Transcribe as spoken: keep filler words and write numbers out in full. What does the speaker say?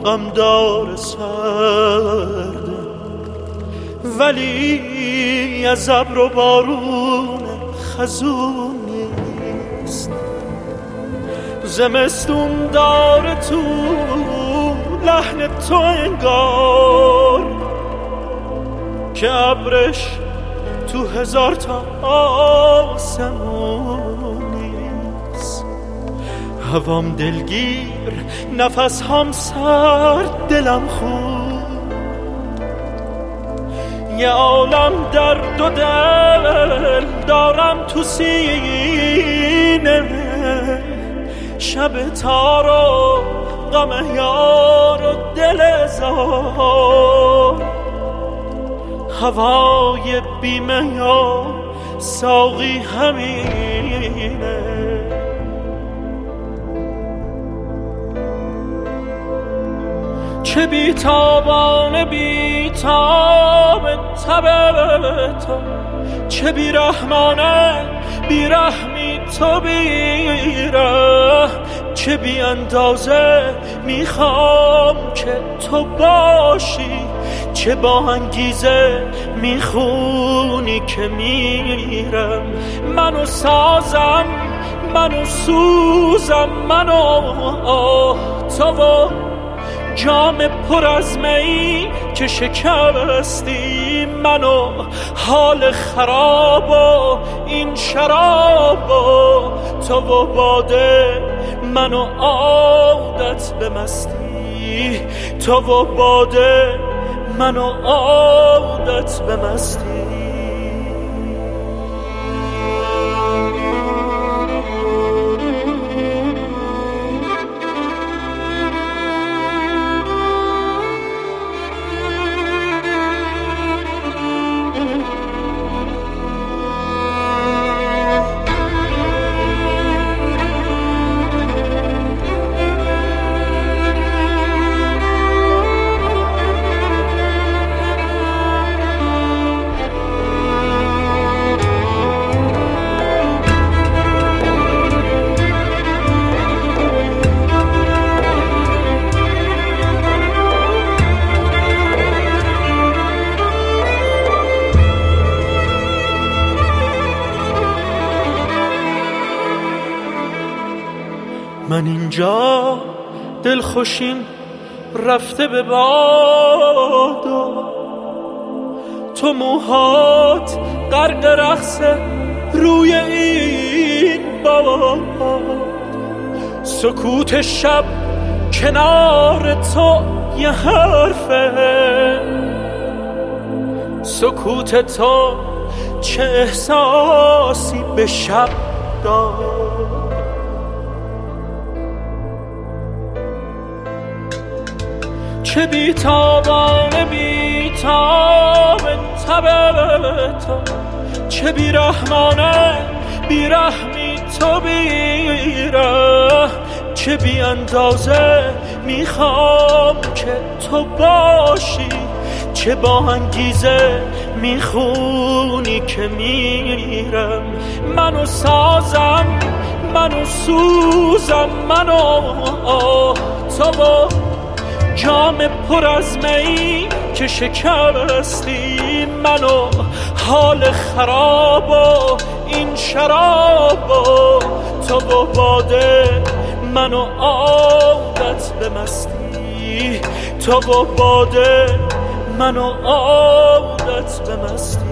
غمدار سرده، ولی از ابر و بارون خزون نیست. زمستون داره تو لحن تو انگار که ابرش تو هزار تا آسمون نیست. هوام دلگیر، نفس هم سرد، دلم خوب، یه عالم درد و دل دارم تو سینه. شب تار و غم یار و دل زار، هوای بیمه یا ساقی همینه. چه بیتابانه بیتاب تب تو، چه بیرحمانه بیرحمی تو بیره. چه بی اندازه میخوام که تو باشی، چه با انگیزه میخونی که میرم. منو سازم، منو سوزم، منو تو و جام پر از می که شکستی. منو حال خراب و این شراب و تو و باده، منو عادت به مستی. تو و باده، منو عادت به مستی. من اینجا دلخوشیم رفته به باد و تو موهات غرق رقص روی این باد. سکوت شب کنار تو یه حرفه، سکوت تو چه احساسی به شب داد. چه بیتابانه بیتاب تب تو، چه بیرحمانه بیرحمی تو بیره. چه بی اندازه میخوام که تو باشی، چه با انگیزه میخونی که میرم. منو سازم، منو سوزم، منو تو و جام پر از می که شکستی. منو حال خراب و این شراب و تو و باده، منو عادت به مستی. تو و باده، منو عادت به مستی.